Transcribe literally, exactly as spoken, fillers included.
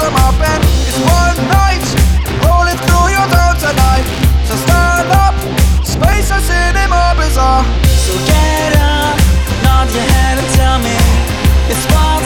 them up, and it's one night rolling through your town tonight. So stand up, space and cinema bizarre. So get up, nod your head and tell me it's one